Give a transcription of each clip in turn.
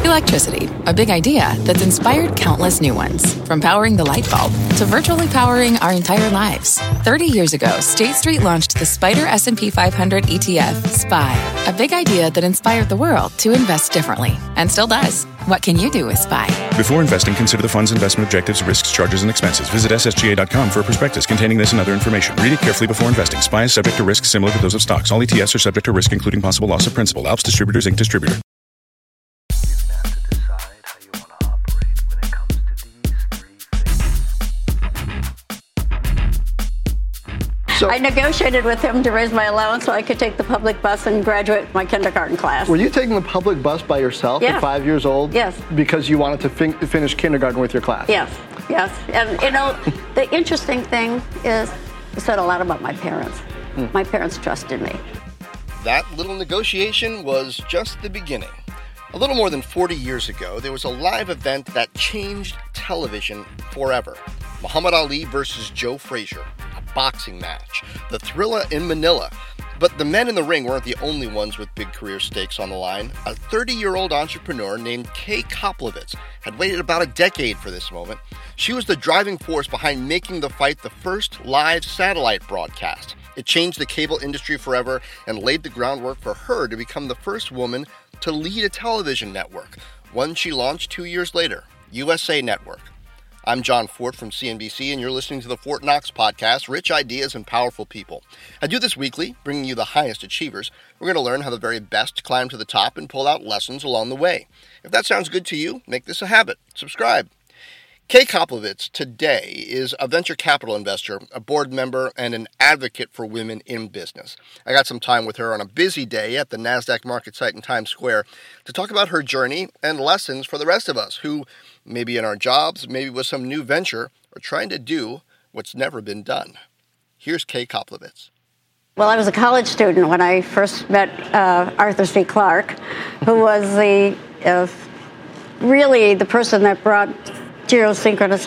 Electricity, a big idea that's inspired countless new ones. From powering the light bulb to virtually powering our entire lives. 30 years ago, State Street launched the SPDR S&P 500 ETF, SPY. A big idea that inspired the world to invest differently. And still does. What can you do with SPY? Before investing, consider the fund's investment objectives, risks, charges, and expenses. Visit ssga.com for a prospectus containing this and other information. Read it carefully before investing. SPY is subject to risks similar to those of stocks. All ETFs are subject to risk, including possible loss of principal. Alps Distributors, Inc. Distributor. So, I negotiated with him to raise my allowance so I could take the public bus and graduate my kindergarten class. Were you taking the public bus by yourself at 5 years old? Yes. Because you wanted to finish kindergarten with your class? Yes, yes. And, the interesting thing is, it said a lot about my parents. My parents trusted me. That little negotiation was just the beginning. A little more than 40 years ago, there was a live event that changed television forever. Muhammad Ali versus Joe Frazier. Boxing match, the Thrilla in Manila. But the men in the ring weren't the only ones with big career stakes on the line. A 30-year-old entrepreneur named Kay Koplovitz had waited about a decade for this moment. She was the driving force behind making the fight the first live satellite broadcast. It changed the cable industry forever and laid the groundwork for her to become the first woman to lead a television network, one she launched 2 years later, USA Network. I'm John Fort from CNBC, and you're listening to the Fort Knox podcast, Rich Ideas and Powerful People. I do this weekly, bringing you the highest achievers. We're going to learn how the very best climb to the top and pull out lessons along the way. If that sounds good to you, make this a habit. Subscribe. Kay Koplovitz today is a venture capital investor, a board member, and an advocate for women in business. I got some time with her on a busy day at the NASDAQ market site in Times Square to talk about her journey and lessons for the rest of us who, maybe in our jobs, maybe with some new venture, are trying to do what's never been done. Here's Kay Koplovitz. Well, I was a college student when I first met Arthur C. Clarke, who was really the person that brought geosynchronous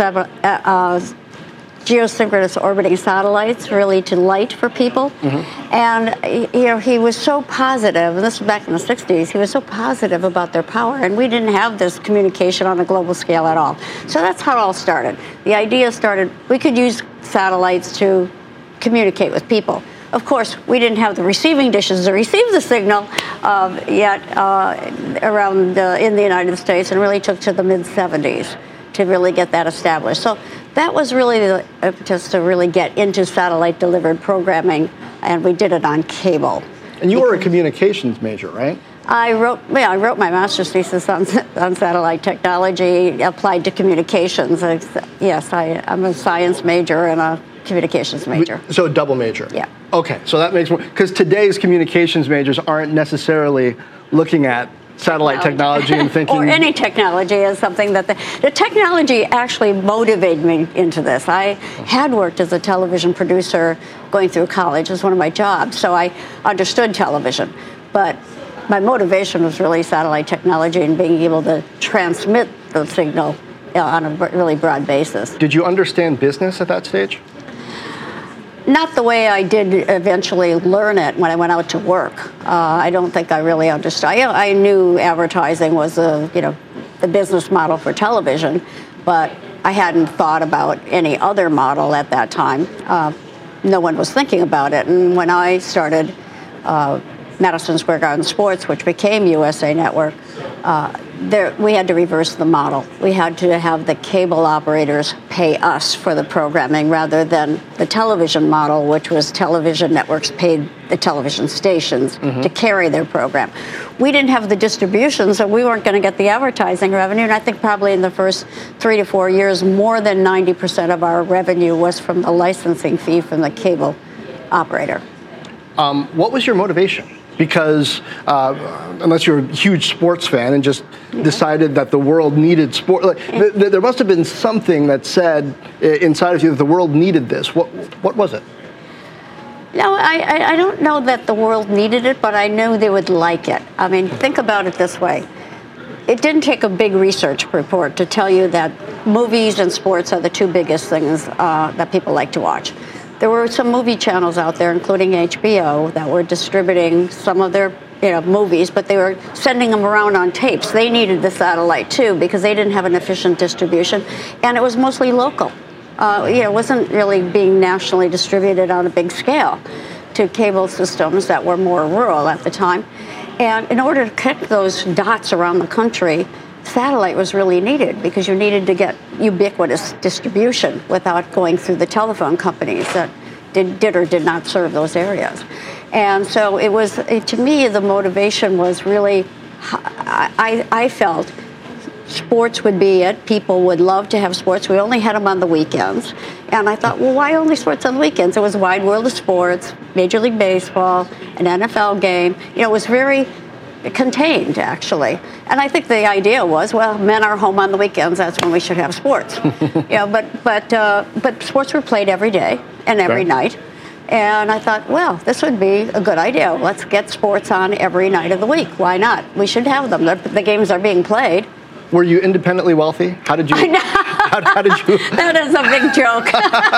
orbiting satellites really to light for people. And he was so positive, and this was back in the 60s, he was so positive about their power, and we didn't have this communication on a global scale at all. So that's how it all started. The idea started, we could use satellites to communicate with people. Of course, we didn't have the receiving dishes to receive the signal yet around in the United States, and really took to the mid-70s to really get that established. So that was really just to really get into satellite-delivered programming, and we did it on cable. And you were a communications major, right? I wrote my master's thesis on satellite technology applied to communications. Yes, I'm a science major and a communications major. So a double major? Yeah. Okay, so that makes more, because today's communications majors aren't necessarily looking at satellite technology and thinking... Or any technology is something that the technology actually motivated me into this. I had worked as a television producer going through college. It was one of my jobs, so I understood television. But my motivation was really satellite technology and being able to transmit the signal on a really broad basis. Did you understand business at that stage? Not the way I did eventually learn it when I went out to work. I don't think I really understood. I knew advertising was the business model for television, but I hadn't thought about any other model at that time. No one was thinking about it. And when I started Madison Square Garden Sports, which became USA Network, we had to reverse the model. We had to have the cable operators pay us for the programming rather than the television model, which was television networks paid the television stations to carry their program. We didn't have the distribution, so we weren't going to get the advertising revenue. And I think probably in the first 3 to 4 years, more than 90% of our revenue was from the licensing fee from the cable operator. What was your motivation? Because unless you're a huge sports fan and just decided that the world needed sport, there must have been something that said inside of you that the world needed this. What was it? No, I don't know that the world needed it, but I knew they would like it. I mean, think about it this way. It didn't take a big research report to tell you that movies and sports are the two biggest things that people like to watch. There were some movie channels out there, including HBO, that were distributing some of their movies, but they were sending them around on tapes. They needed the satellite too because they didn't have an efficient distribution, and it was mostly local. It wasn't really being nationally distributed on a big scale to cable systems that were more rural at the time. And in order to connect those dots around the country, satellite was really needed because you needed to get ubiquitous distribution without going through the telephone companies that did or did not serve those areas. And so it was, to me, the motivation was really, I felt sports would be it. People would love to have sports. We only had them on the weekends. And I thought, well, why only sports on the weekends? It was a wide world of sports, Major League Baseball, an NFL game. It was very contained, actually. And I think the idea was, well, men are home on the weekends. That's when we should have sports. But sports were played every day and every night. And I thought, well, this would be a good idea. Let's get sports on every night of the week. Why not? We should have them. The games are being played. Were you independently wealthy? How did you? How did you? That is a big joke.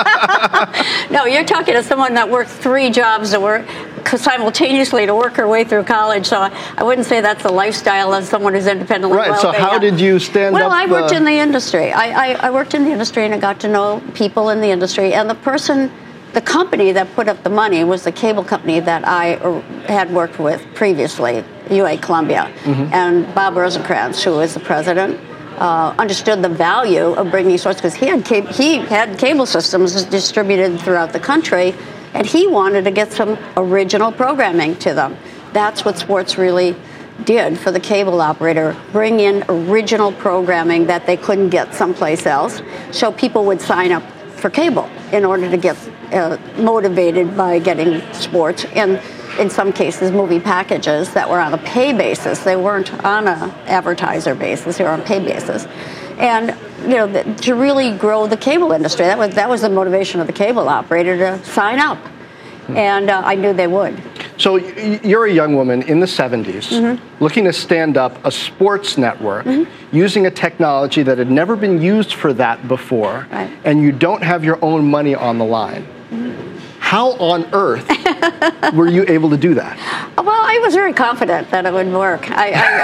No, you're talking to someone that worked 3 jobs to work simultaneously to work her way through college. So I wouldn't say that's the lifestyle of someone who's independently wealthy. Right. So how did you stand up? Well, I worked in the industry. I worked in the industry, and I got to know people in the industry. And the company that put up the money was the cable company that I had worked with previously, UA Columbia. Mm-hmm. And Bob Rosencrantz, who was the president, understood the value of bringing sports because he had cable systems distributed throughout the country, and he wanted to get some original programming to them. That's what sports really did for the cable operator, bring in original programming that they couldn't get someplace else, so people would sign up for cable in order to get motivated by getting sports, and in some cases movie packages that were on a pay basis. They weren't on an advertiser basis, they were on a pay basis. And to really grow the cable industry, that was the motivation of the cable operator to sign up. And I knew they would. So you're a young woman in the 70s, looking to stand up a sports network using a technology that had never been used for that before, right. And you don't have your own money on the line. How on earth were you able to do that? Well, I was very confident that it would work. We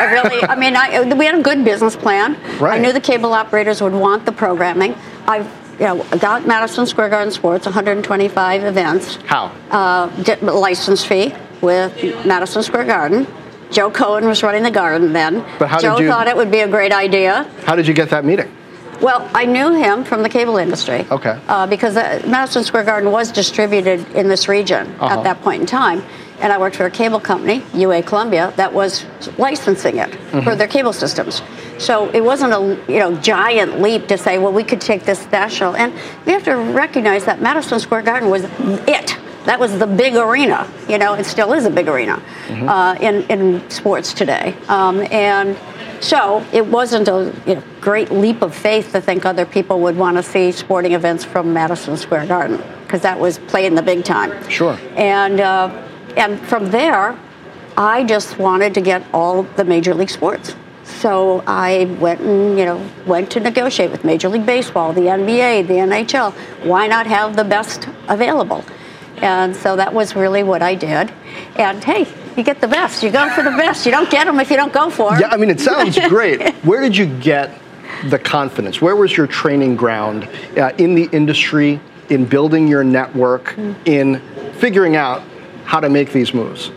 had a good business plan. Right. I knew the cable operators would want the programming. I got Madison Square Garden Sports, 125 events. How? License fee with Madison Square Garden. Joe Cohen was running the Garden then. But Joe thought it would be a great idea. How did you get that meeting? Well, I knew him from the cable industry. Okay. Because Madison Square Garden was distributed in this region at that point in time. And I worked for a cable company, UA Columbia, that was licensing it for their cable systems. So it wasn't a giant leap to say, well, we could take this national. And we have to recognize that Madison Square Garden was it. That was the big arena. It still is a big arena in sports today. And so it wasn't a great leap of faith to think other people would want to see sporting events from Madison Square Garden, because that was playing the big time. Sure. And from there, I just wanted to get all the Major League sports. So I went to negotiate with Major League Baseball, the NBA, the NHL. Why not have the best available? And so that was really what I did. And hey, you get the best. You go for the best. You don't get them if you don't go for them. Yeah, it sounds great. Where did you get the confidence? Where was your training ground in the industry, in building your network, in figuring out how to make these moves?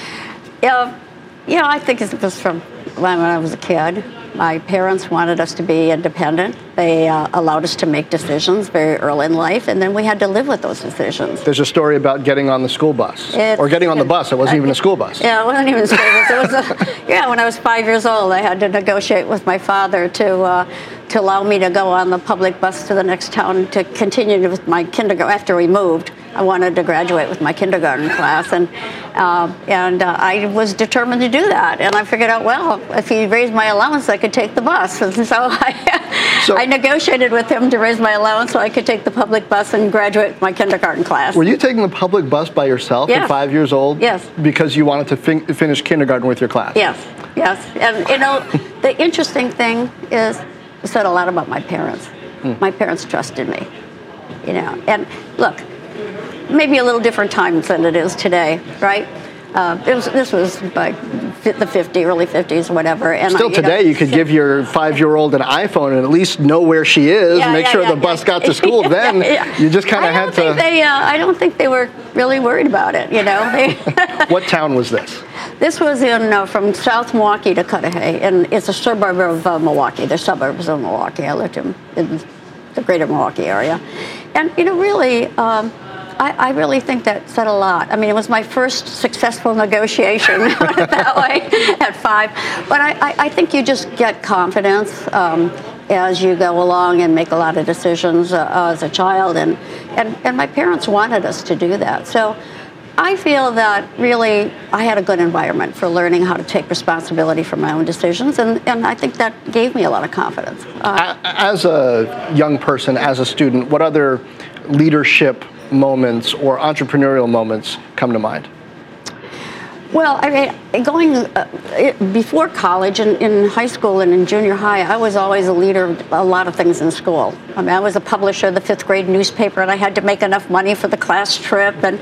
I think it was from when I was a kid. My parents wanted us to be independent. They allowed us to make decisions very early in life, and then we had to live with those decisions. There's a story about getting on the school bus, or getting on the bus. It wasn't even a school bus. Yeah, it wasn't even a school bus. It was when I was 5 years old, I had to negotiate with my father to allow me to go on the public bus to the next town to continue with my kindergarten. After we moved, I wanted to graduate with my kindergarten class, and I was determined to do that. And I figured out, well, if he raised my allowance, I could take the bus. And so I negotiated with him to raise my allowance so I could take the public bus and graduate with my kindergarten class. Were you taking the public bus by yourself at 5 years old? Yes. Because you wanted to finish kindergarten with your class? Yes. And, the interesting thing is, it said a lot about my parents. My parents trusted me, And look, maybe a little different times than it is today, right? This was by the early 50s or whatever. And still today, you could give your 5-year-old an iPhone and at least know where she is, make sure the bus got to school. Then you just kind of had to. I don't think they were really worried about it, What town was this? This was from South Milwaukee to Cudahy, and it's a suburb of Milwaukee. They're suburbs of Milwaukee. I lived in the greater Milwaukee area. And, really, I really think that said a lot. I mean, it was my first successful negotiation, put it that way, at 5. But I think you just get confidence as you go along and make a lot of decisions as a child. And my parents wanted us to do that. So I feel that really I had a good environment for learning how to take responsibility for my own decisions, and I think that gave me a lot of confidence. As a young person, as a student, what other leadership moments or entrepreneurial moments come to mind? Well, going before college, in high school and in junior high, I was always a leader of a lot of things in school. I was a publisher of the 5th grade newspaper, and I had to make enough money for the class trip. And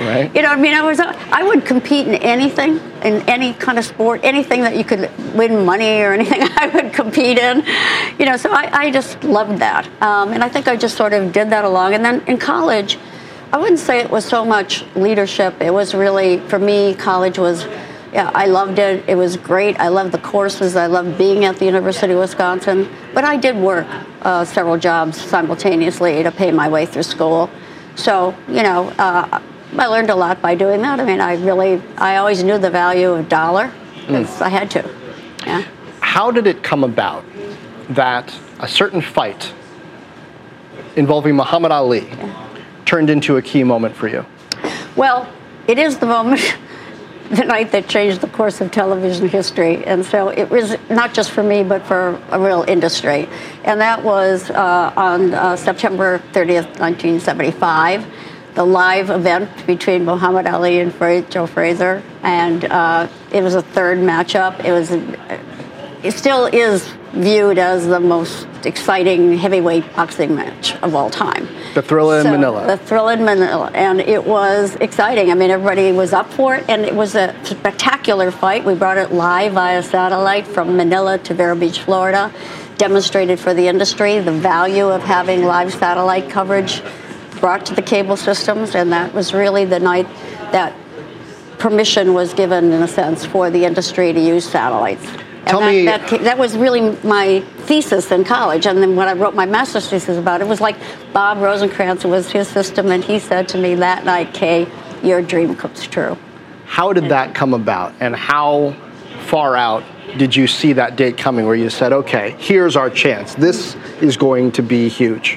I would compete in anything, in any kind of sport, anything that you could win money or anything. I would compete in. So I just loved that, and I think I just sort of did that along. And then in college, I wouldn't say it was so much leadership. It was really, for me, college was, I loved it. It was great. I loved the courses. I loved being at the University of Wisconsin. But I did work several jobs simultaneously to pay my way through school. So, I learned a lot by doing that. I mean, I always knew the value of dollar. I had to. Yeah. How did it come about that a certain fight involving Muhammad Ali turned into a key moment for you? Well, it is the moment, the night that changed the course of television history. And so it was not just for me, but for a real industry. And that was on September 30th, 1975, the live event between Muhammad Ali and Joe Frazier. And it was a third matchup. It still is viewed as the most exciting heavyweight boxing match of all time. The Thrilla in Manila. The Thrilla in Manila. And it was exciting. I mean, everybody was up for it, and it was a spectacular fight. We brought it live via satellite from Manila to Vero Beach, Florida, demonstrated for the industry the value of having live satellite coverage brought to the cable systems, and that was really the night that permission was given, in a sense, for the industry to use satellites. That was really my thesis in college. And then when I wrote my master's thesis about it, was like Bob Rosencrantz, it was his system, and he said to me that night, Kay, your dream comes true. How did that come about, and how far out did you see that date coming where you said, okay, here's our chance. This is going to be huge?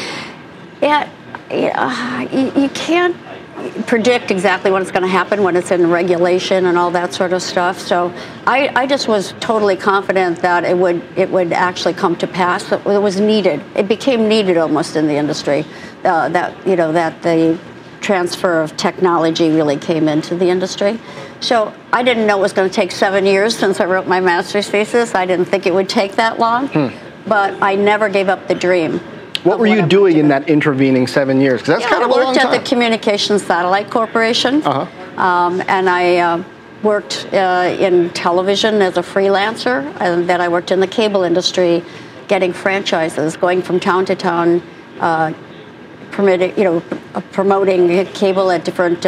You can't predict exactly when it's going to happen, when it's in regulation and all that sort of stuff. So I just was totally confident that it would actually come to pass. That it was needed. It became needed almost in the industry. That the transfer of technology really came into the industry. So I didn't know it was going to take 7 years since I wrote my master's thesis. I didn't think it would take that long, but I never gave up the dream. What were you doing in that intervening 7 years? Because that's kind of a long time. I worked at the Communications Satellite Corporation, and I worked in television as a freelancer, and then I worked in the cable industry, getting franchises, going from town to town, promoting cable at different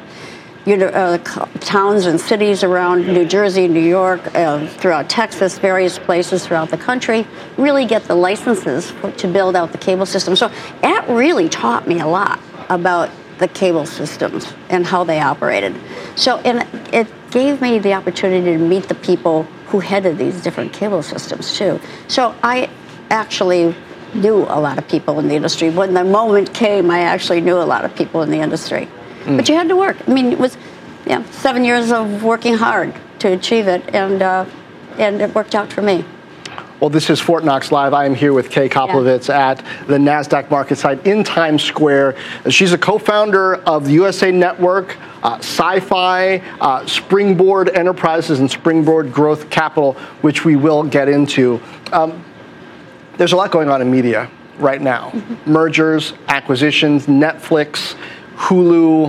towns and cities around New Jersey, New York, throughout Texas, various places throughout the country, really get the licenses to build out the cable system. So that really taught me a lot about the cable systems and how they operated. So, and it gave me the opportunity to meet the people who headed these different cable systems too. So I actually knew a lot of people in the industry. When the moment came, I actually knew a lot of people in the industry. But you had to work. I mean, it was 7 years of working hard to achieve it, and it worked out for me. Well, this is Fort Knox Live. I am here with Kay Koplovitz at the NASDAQ market site in Times Square. She's a co-founder of the USA Network, Sci-Fi, Springboard Enterprises, and Springboard Growth Capital, which we will get into. There's a lot going on in media right now. Mergers, acquisitions, Netflix, Hulu,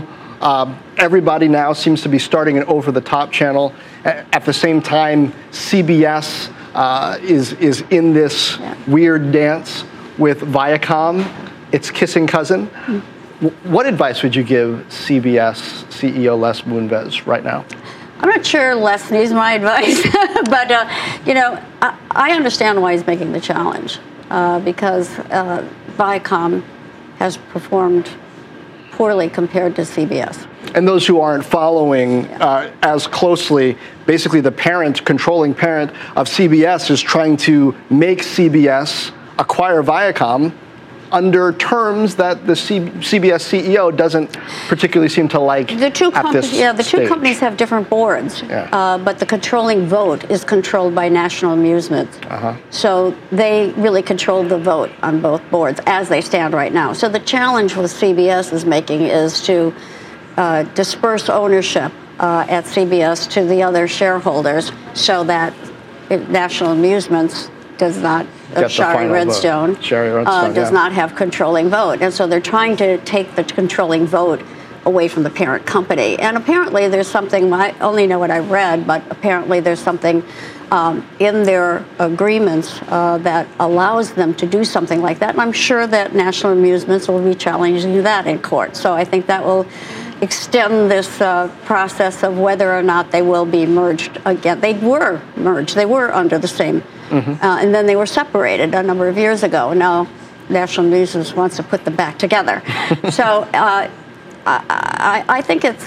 Everybody now seems to be starting an over-the-top channel. At the same time, CBS is in this weird dance with Viacom, its kissing cousin. What advice would you give CBS CEO Les Moonves right now? I'm not sure Les needs my advice, but I understand why he's making the challenge because Viacom has performed poorly compared to CBS. And those who aren't following as closely, basically the controlling parent of CBS is trying to make CBS acquire Viacom under terms that the CBS CEO doesn't particularly seem to like. The two companies have different boards, but the controlling vote is controlled by National Amusements. So they really control the vote on both boards as they stand right now. So the challenge with CBS is making is to disperse ownership at CBS to the other shareholders so that National Amusements does not, Shari Redstone does not have controlling vote. And so they're trying to take the controlling vote away from the parent company. And apparently there's something, I only know what I read, but apparently there's something in their agreements that allows them to do something like that. And I'm sure that National Amusements will be challenging that in court. So I think that will extend this process of whether or not they will be merged again. They were merged. They were under the same. And then they were separated a number of years ago. Now National Amusements wants to put them back together. So I think it's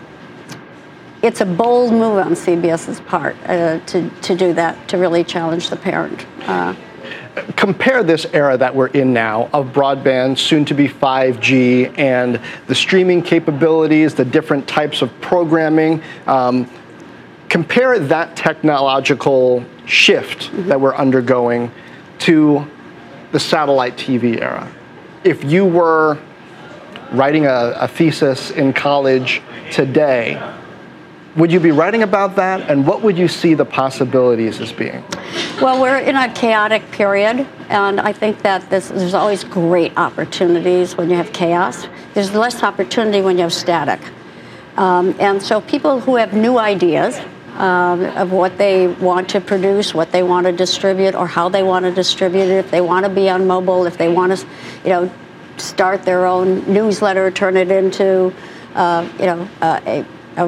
a bold move on CBS's part to do that, to really challenge the parent. Compare this era that we're in now of broadband, soon to be 5G, and the streaming capabilities, the different types of programming. Compare that technological shift that we're undergoing to the satellite TV era. If you were writing a thesis in college today, would you be writing about that, and what would you see the possibilities as being? Well, we're in a chaotic period, and I think that there's always great opportunities when you have chaos. There's less opportunity when you have static. And so people who have new ideas of what they want to produce, what they want to distribute, or how they want to distribute it, if they want to be on mobile, if they want to, start their own newsletter, turn it into, a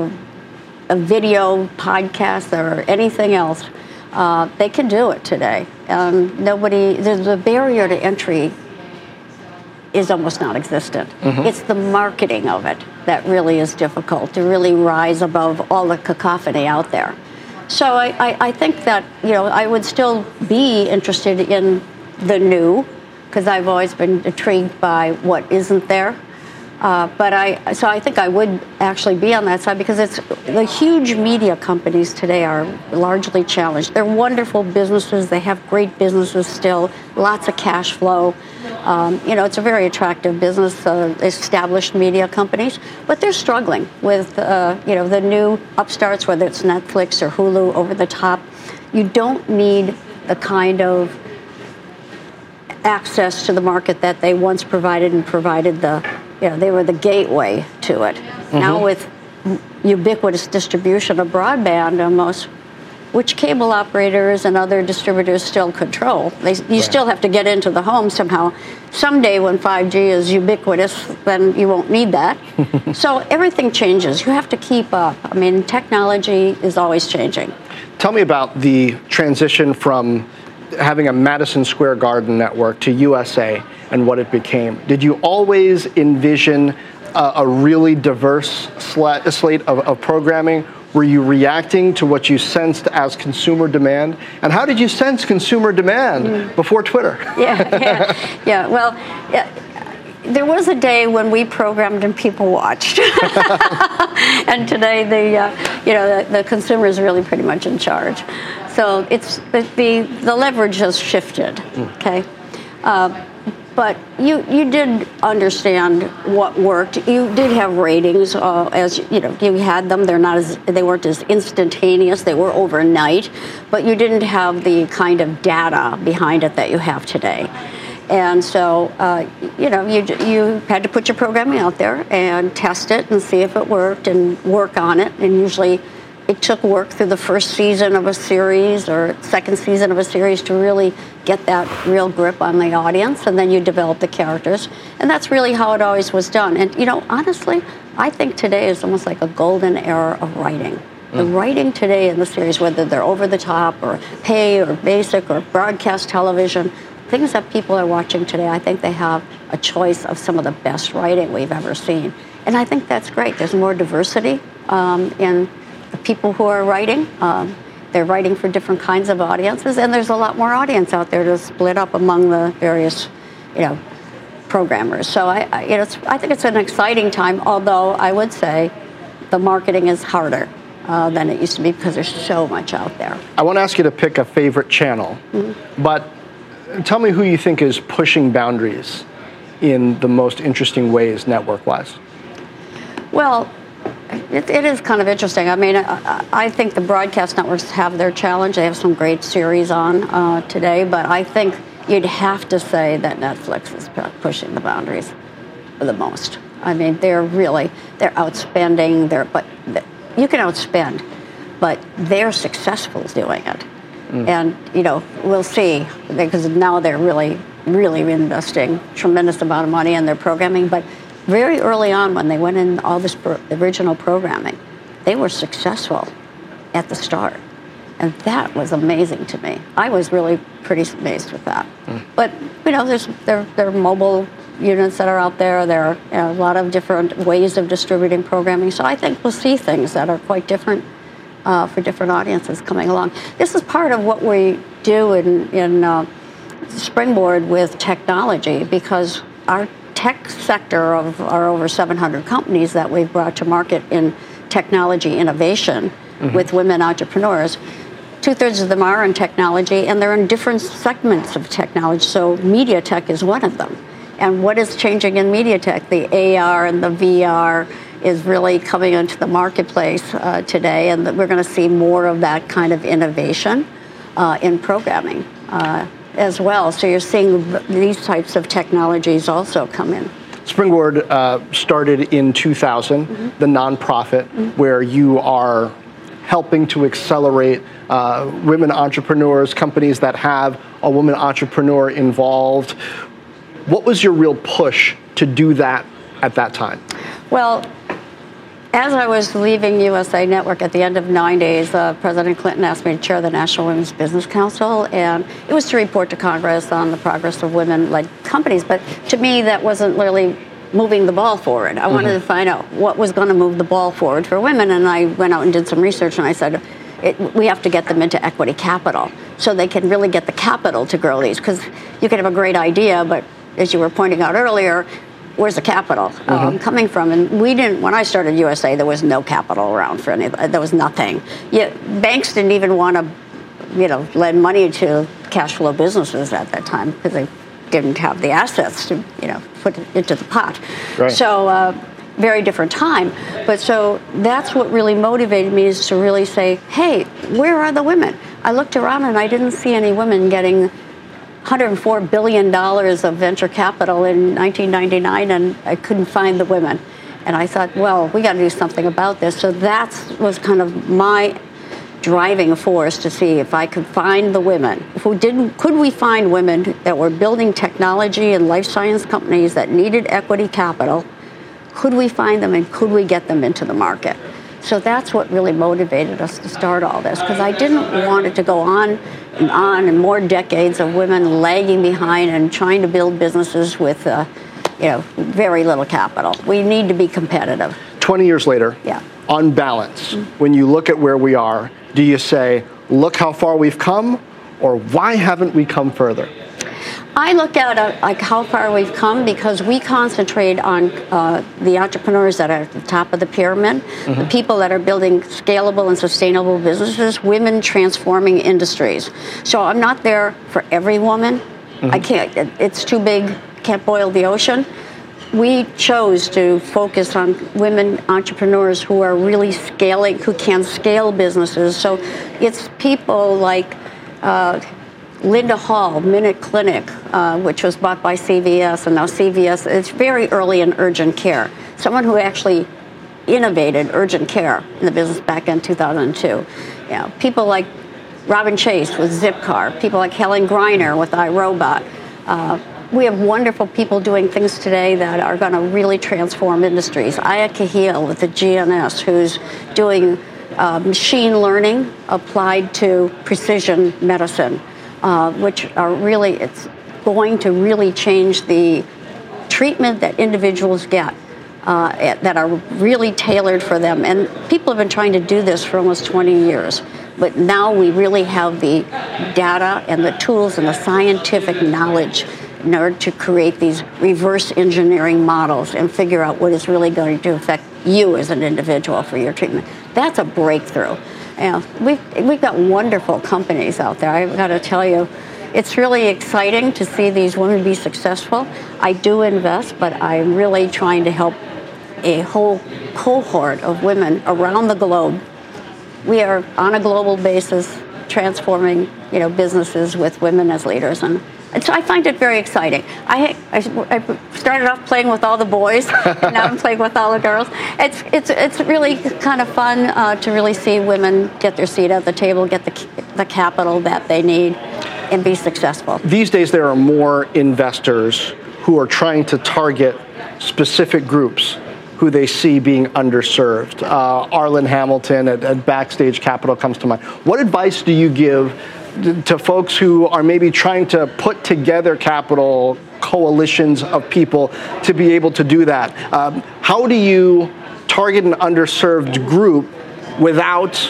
video podcast or anything else, they can do it today. The barrier to entry is almost non-existent. It's the marketing of it that really is difficult to really rise above all the cacophony out there. So I think that, I would still be interested in the new, because I've always been intrigued by what isn't there. But I think I would actually be on that side, because it's the huge media companies today are largely challenged. They're wonderful businesses. They have great businesses still, lots of cash flow. It's a very attractive business, established media companies, but they're struggling with, the new upstarts, whether it's Netflix or Hulu over the top. You don't need the kind of access to the market that they once provided and provided they were the gateway to it. Now with ubiquitous distribution of broadband almost, which cable operators and other distributors still control. You still have to get into the home somehow. Someday when 5G is ubiquitous, then you won't need that. So everything changes. You have to keep up. I mean, technology is always changing. Tell me about the transition from having a Madison Square Garden network to USA and what it became. Did you always envision a really diverse slate of programming? Were you reacting to what you sensed as consumer demand? And how did you sense consumer demand before Twitter? Well, there was a day when we programmed and people watched. And today the consumer is really pretty much in charge. So it's the leverage has shifted, okay? But you did understand what worked. You did have ratings, as you had them. They weren't as instantaneous. They were overnight, but you didn't have the kind of data behind it that you have today. And so, you had to put your programming out there and test it and see if it worked and work on it. And usually it took work through the first season of a series or second season of a series to really get that real grip on the audience. And then you develop the characters. And that's really how it always was done. And, honestly, I think today is almost like a golden era of writing. The writing today in the series, whether they're over the top or pay or basic or broadcast television, things that people are watching today, I think they have a choice of some of the best writing we've ever seen. And I think that's great. There's more diversity in the people who are writing. They're writing for different kinds of audiences, and there's a lot more audience out there to split up among the various, programmers. So I think it's an exciting time, although I would say the marketing is harder than it used to be because there's so much out there. I want to ask you to pick a favorite channel, but tell me who you think is pushing boundaries in the most interesting ways network-wise. Well, it is kind of interesting. I mean, I think the broadcast networks have their challenge. They have some great series on today, but I think you'd have to say that Netflix is pushing the boundaries the most. I mean, they're outspending. You can outspend, but they're successful doing it. And, we'll see, because now they're really, really investing tremendous amount of money in their programming. But very early on, when they went in all this original programming, they were successful at the start. And that was amazing to me. I was really pretty amazed with that. But, there are mobile units that are out there. There are a lot of different ways of distributing programming. So I think we'll see things that are quite different for different audiences coming along. This is part of what we do in Springboard with technology, because our tech sector of our over 700 companies that we've brought to market in technology innovation with women entrepreneurs, 2/3 of them are in technology, and they're in different segments of technology. So media tech is one of them. And what is changing in media tech? The AR and the VR is really coming into the marketplace today, and we're going to see more of that kind of innovation in programming as well. So you're seeing these types of technologies also come in. Springboard started in 2000, the nonprofit, where you are helping to accelerate women entrepreneurs, companies that have a woman entrepreneur involved. What was your real push to do that at that time? Well, as I was leaving USA Network at the end of 9 days, President Clinton asked me to chair the National Women's Business Council, and it was to report to Congress on the progress of women-led companies. But to me, that wasn't really moving the ball forward. I wanted to find out what was going to move the ball forward for women, and I went out and did some research, and I said, we have to get them into equity capital so they can really get the capital to grow these, because you can have a great idea, but as you were pointing out earlier, where's the capital coming from? And we didn't, when I started USA, there was no capital around for any, there was nothing. Banks didn't even want to, lend money to cash flow businesses at that time because they didn't have the assets to, put it into the pot. Right. So, very different time. But so that's what really motivated me, is to really say, hey, where are the women? I looked around and I didn't see any women getting $104 billion of venture capital in 1999, and I couldn't find the women. And I thought, well, we got to do something about this. So that was kind of my driving force, to see if I could find the women. Could we find women that were building technology and life science companies that needed equity capital? Could we find them, and could we get them into the market? So that's what really motivated us to start all this, because I didn't want it to go on and more decades of women lagging behind and trying to build businesses with, very little capital. We need to be competitive. 20 years later, on balance, when you look at where we are, do you say, look how far we've come, or why haven't we come further? I look at how far we've come because we concentrate on the entrepreneurs that are at the top of the pyramid, the people that are building scalable and sustainable businesses, women transforming industries. So I'm not there for every woman. I can't, it's too big, can't boil the ocean. We chose to focus on women entrepreneurs who are really scaling, who can scale businesses. So it's people like Linda Hall, Minute Clinic, which was bought by CVS, and now CVS is very early in urgent care. Someone who actually innovated urgent care in the business back in 2002. You know, people like Robin Chase with Zipcar, people like Helen Greiner with iRobot. We have wonderful people doing things today that are going to really transform industries. Aya Kahil with the GNS, who's doing machine learning applied to precision medicine, which are really, it's going to really change the treatment that individuals get that are really tailored for them. And people have been trying to do this for almost 20 years. But now we really have the data and the tools and the scientific knowledge in order to create these reverse engineering models and figure out what is really going to affect you as an individual for your treatment. That's a breakthrough. You know, we've got wonderful companies out there. I've got to tell you, it's really exciting to see these women be successful. I do invest, but I'm really trying to help a whole cohort of women around the globe. We are on a global basis transforming, businesses with women as leaders, and so I find it very exciting. I started off playing with all the boys, and now I'm playing with all the girls. It's really kind of fun to really see women get their seat at the table, get the capital that they need, and be successful. These days, there are more investors who are trying to target specific groups who they see being underserved. Arlen Hamilton at Backstage Capital comes to mind. What advice do you give to folks who are maybe trying to put together capital coalitions of people to be able to do that? How do you target an underserved group without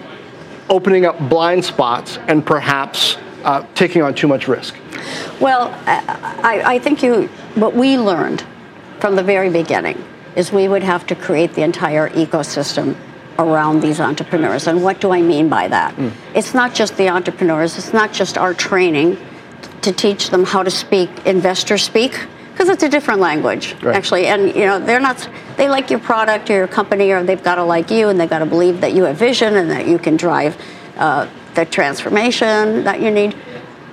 opening up blind spots and perhaps taking on too much risk? Well, I think what we learned from the very beginning is we would have to create the entire ecosystem around these entrepreneurs. And what do I mean by that? It's not just the entrepreneurs, it's not just our training to teach them how to speak investor speak, because it's a different language, right, actually. And they like your product or your company, or they've got to like you, and they've got to believe that you have vision and that you can drive the transformation that you need.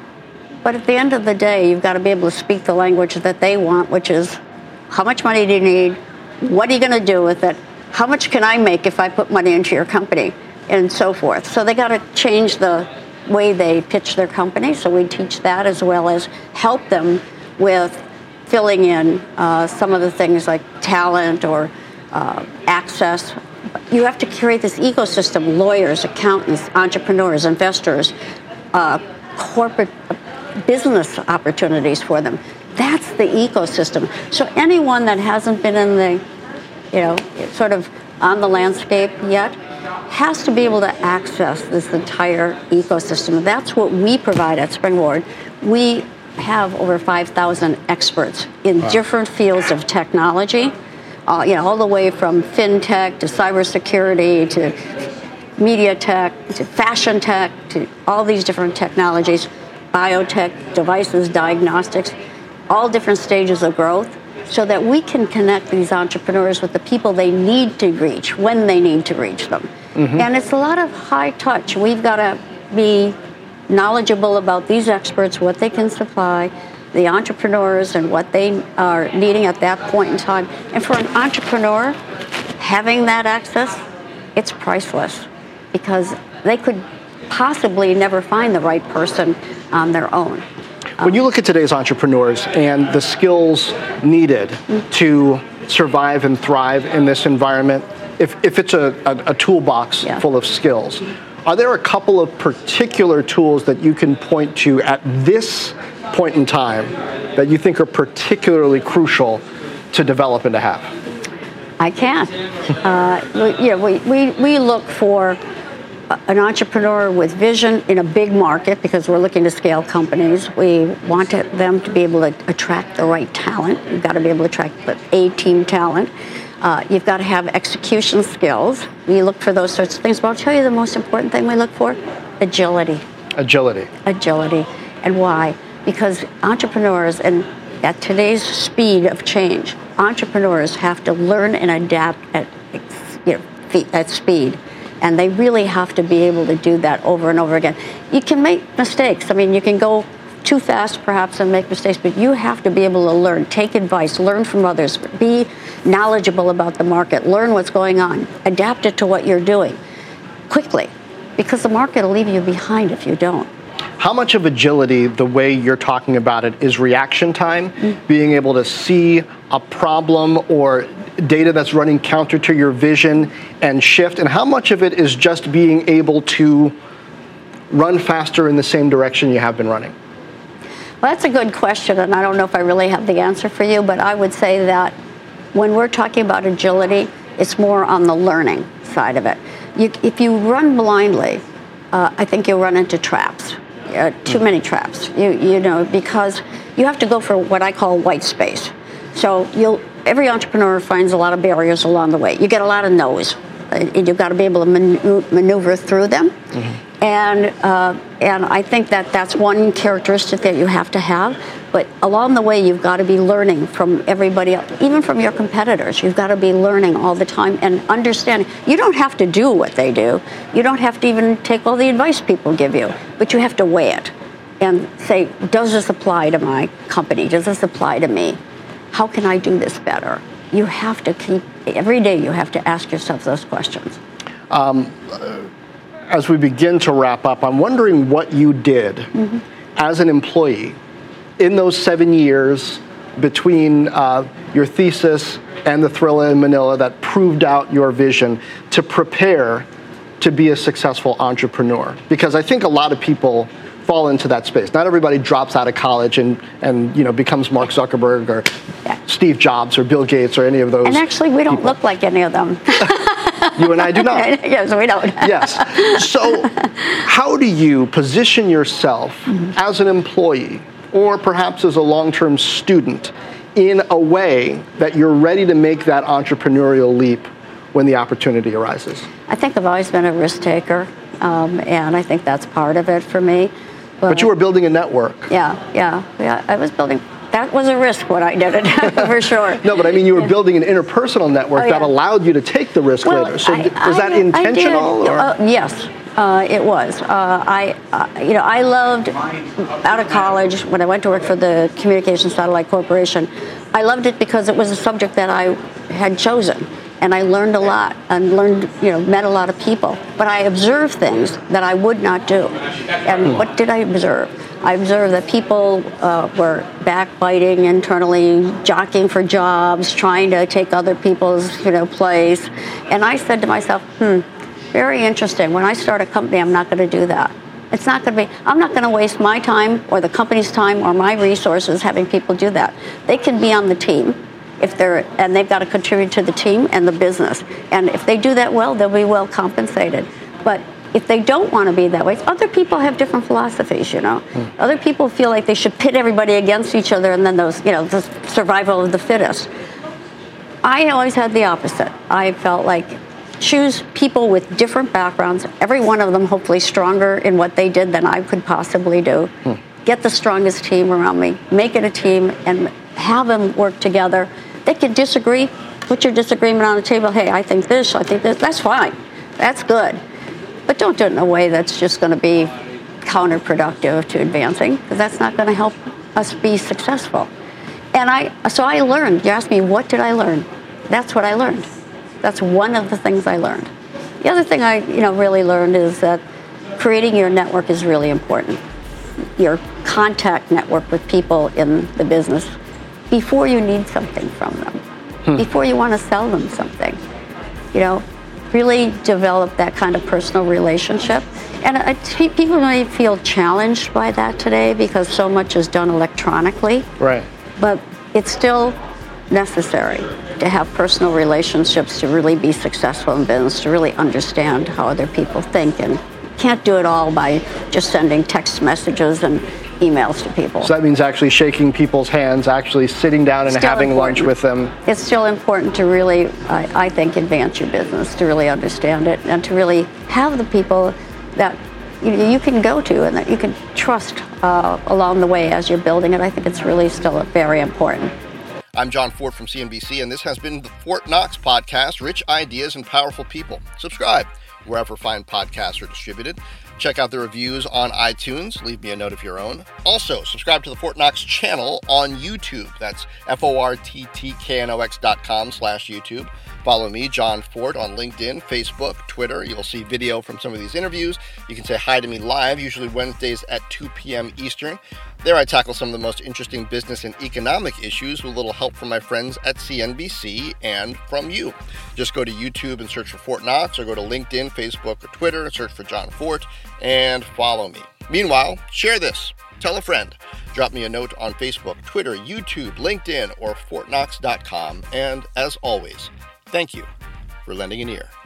But at the end of the day, you've got to be able to speak the language that they want, which is, how much money do you need? What are you going to do with it? How much can I make if I put money into your company? And so forth. So they got to change the way they pitch their company. So we teach that, as well as help them with filling in some of the things like talent or access. You have to create this ecosystem: lawyers, accountants, entrepreneurs, investors, corporate business opportunities for them. That's the ecosystem. So anyone that hasn't been in the, sort of on the landscape yet, has to be able to access this entire ecosystem. That's what we provide at Springboard. We have over 5,000 experts in different fields of technology, all the way from fintech to cybersecurity to media tech to fashion tech to all these different technologies, biotech, devices, diagnostics, all different stages of growth, so that we can connect these entrepreneurs with the people they need to reach when they need to reach them. Mm-hmm. And it's a lot of high touch. We've got to be knowledgeable about these experts, what they can supply, the entrepreneurs, and what they are needing at that point in time. And for an entrepreneur, having that access, it's priceless, because they could possibly never find the right person on their own. When you look at today's entrepreneurs and the skills needed to survive and thrive in this environment, if it's a toolbox full of skills, are there a couple of particular tools that you can point to at this point in time that you think are particularly crucial to develop and to have? I can. We look for an entrepreneur with vision in a big market, because we're looking to scale companies. We want them to be able to attract the right talent. You've got to be able to attract the A-team talent. You've got to have execution skills. We look for those sorts of things. But I'll tell you the most important thing we look for: agility. Agility. And why? Because entrepreneurs, and at today's speed of change, entrepreneurs have to learn and adapt at speed. And they really have to be able to do that over and over again. You can make mistakes. I mean, you can go too fast perhaps and make mistakes, but you have to be able to learn, take advice, learn from others, be knowledgeable about the market, learn what's going on, adapt it to what you're doing quickly, because the market will leave you behind if you don't. How much of agility, the way you're talking about it, is reaction time, being able to see a problem or data that's running counter to your vision and shift, and how much of it is just being able to run faster in the same direction you have been running? Well, that's a good question, and I don't know if I really have the answer for you, but I would say that when we're talking about agility, it's more on the learning side of it. If you run blindly, I think you'll run into traps, too many traps, you know, because you have to go for what I call white space. So every entrepreneur finds a lot of barriers along the way. You get a lot of no's, and you've got to be able to maneuver through them. And I think that that's one characteristic that you have to have. But along the way, you've got to be learning from everybody else, even from your competitors. You've got to be learning all the time and understanding. You don't have to do what they do. You don't have to even take all the advice people give you. But you have to weigh it and say, does this apply to my company? Does this apply to me? How can I do this better? You have to every day you have to ask yourself those questions. As we begin to wrap up, I'm wondering what you did as an employee in those 7 years between your thesis and the Thrilla in Manila that proved out your vision to prepare to be a successful entrepreneur. Because I think a lot of people fall into that space. Not everybody drops out of college and becomes Mark Zuckerberg or Steve Jobs or Bill Gates or any of those. And actually, we don't look like any of them. You and I do not. Yes, we don't. Yes. So how do you position yourself as an employee or perhaps as a long-term student in a way that you're ready to make that entrepreneurial leap when the opportunity arises? I think I've always been a risk taker, and I think that's part of it for me. But you were building a network. Yeah. I was building. That was a risk when I did it, for sure. No, but I mean, you were building an interpersonal network that allowed you to take the risk later. So was that intentional? Yes, it was. I loved, out of college, when I went to work for the Communications Satellite Corporation, I loved it because it was a subject that I had chosen. And I learned a lot and met a lot of people. But I observed things that I would not do. And what did I observe? I observed that people were backbiting internally, jockeying for jobs, trying to take other people's place. And I said to myself, very interesting. When I start a company, I'm not going to do that. I'm not going to waste my time or the company's time or my resources having people do that. They can be on the team. And they've got to contribute to the team and the business. And if they do that well, they'll be well compensated. But if they don't want to be that way, other people have different philosophies, Other people feel like they should pit everybody against each other and then the survival of the fittest. I always had the opposite. I felt like choose people with different backgrounds, every one of them hopefully stronger in what they did than I could possibly do. Get the strongest team around me, make it a team, and have them work together. They can disagree, put your disagreement on the table. Hey, I think this, that's fine. That's good. But don't do it in a way that's just going to be counterproductive to advancing, because that's not going to help us be successful. And so I learned. You asked me, what did I learn? That's what I learned. That's one of the things I learned. The other thing I really learned is that creating your network is really important. Your contact network with people in the business before you need something from them, before you want to sell them something. Really develop that kind of personal relationship. And people may feel challenged by that today because so much is done electronically. Right. But it's still necessary to have personal relationships to really be successful in business, to really understand how other people think. And can't do it all by just sending text messages and emails to people. So that means actually shaking people's hands, actually sitting down and having lunch with them. It's still important to really, I think, advance your business, to really understand it, and to really have the people that you can go to and that you can trust along the way as you're building it. I think it's really still very important. I'm John Fort from CNBC, and this has been the Fort Knox Podcast, Rich Ideas and Powerful People. Subscribe wherever fine podcasts are distributed. Check out the reviews on iTunes. Leave me a note of your own. Also, subscribe to the Fort Knox channel on YouTube. That's forttknox.com/YouTube. Follow me, John Fort, on LinkedIn, Facebook, Twitter. You'll see video from some of these interviews. You can say hi to me live, usually Wednesdays at 2 p.m. Eastern. There I tackle some of the most interesting business and economic issues with a little help from my friends at CNBC and from you. Just go to YouTube and search for Fort Knox, or go to LinkedIn, Facebook, or Twitter and search for John Fort and follow me. Meanwhile, share this. Tell a friend. Drop me a note on Facebook, Twitter, YouTube, LinkedIn, or fortknox.com. And as always, thank you for lending an ear.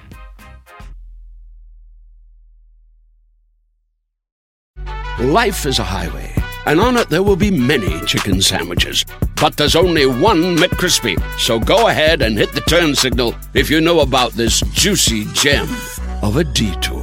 Life is a highway, and on it there will be many chicken sandwiches. But there's only one McCrispy. So go ahead and hit the turn signal if you know about this juicy gem of a detour.